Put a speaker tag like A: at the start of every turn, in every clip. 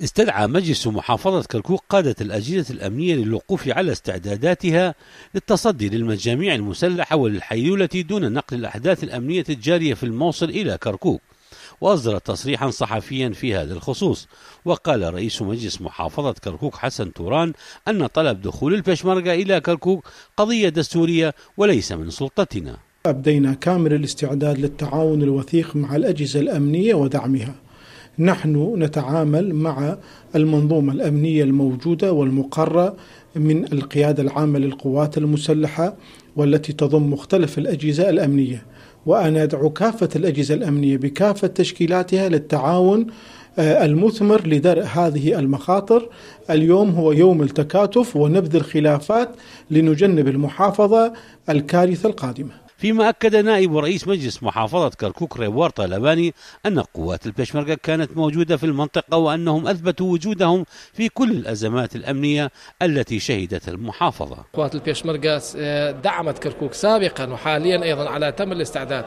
A: استدعى مجلس محافظة كركوك قادة الأجهزة الأمنية للوقوف على استعداداتها للتصدي للمجاميع المسلحة وللحيلولة دون نقل الأحداث الأمنية الجارية في الموصل إلى كركوك. وأصدر تصريحا صحفيا في هذا الخصوص. وقال رئيس مجلس محافظة كركوك حسن توران أن طلب دخول البشمركة إلى كركوك قضية دستورية وليس من سلطتنا.
B: أبدينا كامل الاستعداد للتعاون الوثيق مع الأجهزة الأمنية ودعمها. نحن نتعامل مع المنظومة الأمنية الموجودة والمقرة من القيادة العامة للقوات المسلحة والتي تضم مختلف الأجهزة الأمنية، وأنا أدعو كافة الأجهزة الأمنية بكافة تشكيلاتها للتعاون المثمر لدرء هذه المخاطر. اليوم هو يوم التكاتف ونبذ الخلافات لنجنب المحافظة الكارثة القادمة.
A: فيما أكد نائب رئيس مجلس محافظة كركوك ريوار طالباني أن قوات البشمركة كانت موجودة في المنطقة وأنهم أثبتوا وجودهم في كل الأزمات الأمنية التي شهدتها المحافظة.
C: قوات البشمركة دعمت كركوك سابقا وحاليا أيضا على تم الاستعداد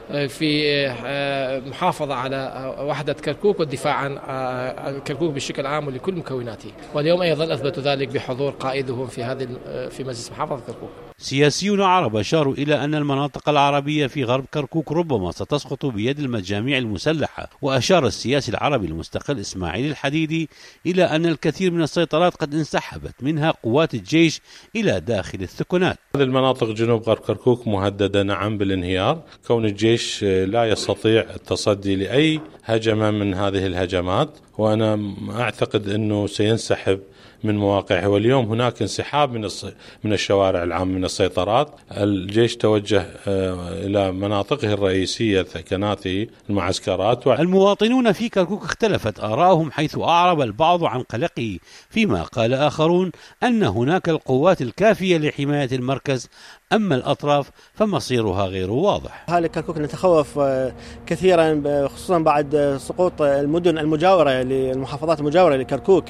C: في محافظة على وحدة كركوك والدفاع عن كركوك بشكل عام ولكل مكوناته، واليوم أيضا أثبتوا ذلك بحضور قائدهم في مجلس محافظة كركوك.
A: سياسيون عرب أشاروا إلى أن المناطق العربية في غرب كركوك ربما ستسقط بيد المجاميع المسلحة. وأشار السياسي العربي المستقل إسماعيل الحديدي إلى أن الكثير من السيطرات قد انسحبت منها قوات الجيش إلى داخل الثكنات.
D: هذه المناطق جنوب غرب كركوك مهددة نعم بالانهيار، كون الجيش لا يستطيع التصدي لأي هجمة من هذه الهجمات، وأنا أعتقد أنه سينسحب من مواقعه. واليوم هناك انسحاب من الشوارع العام من السيطرات. الجيش توجه إلى مناطقه الرئيسية ثكناته المعسكرات.
A: المواطنون في كركوك اختلفت آراءهم، حيث أعرب البعض عن قلقه، فيما قال آخرون أن هناك القوات الكافية لحماية المركز، أما الأطراف فمصيرها غير واضح.
E: أهالي كركوك نتخوف كثيرا خصوصا بعد سقوط المدن المجاورة للمحافظات المجاورة لكركوك،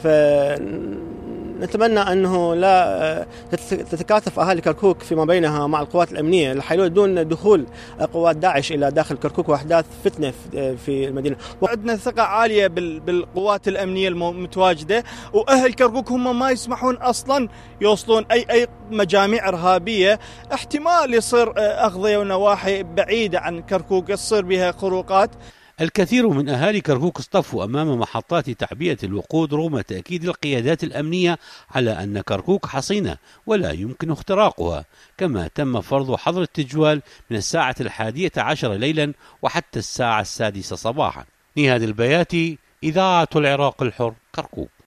E: فنتمنى أنه لا تتكاتف أهالي كركوك فيما بينها مع القوات الأمنية الحيلولة دون دخول قوات داعش إلى داخل كركوك وأحداث فتنة في المدينة.
F: وعندنا ثقة عالية بالقوات الأمنية المتواجدة، وأهل كركوك هم ما يسمحون أصلا يوصلون أي مجاميع إرهابية. احتمال يصير أغذية ونواحي بعيدة عن كركوك يصير بها خروقات.
A: الكثير من أهالي كركوك اصطفوا أمام محطات تعبئة الوقود رغم تأكيد القيادات الأمنية على أن كركوك حصينة ولا يمكن اختراقها، كما تم فرض حظر التجوال من الساعة 11 ليلا وحتى الساعة 6 صباحا. نهاد البياتي، إذاعة العراق الحر، كركوك.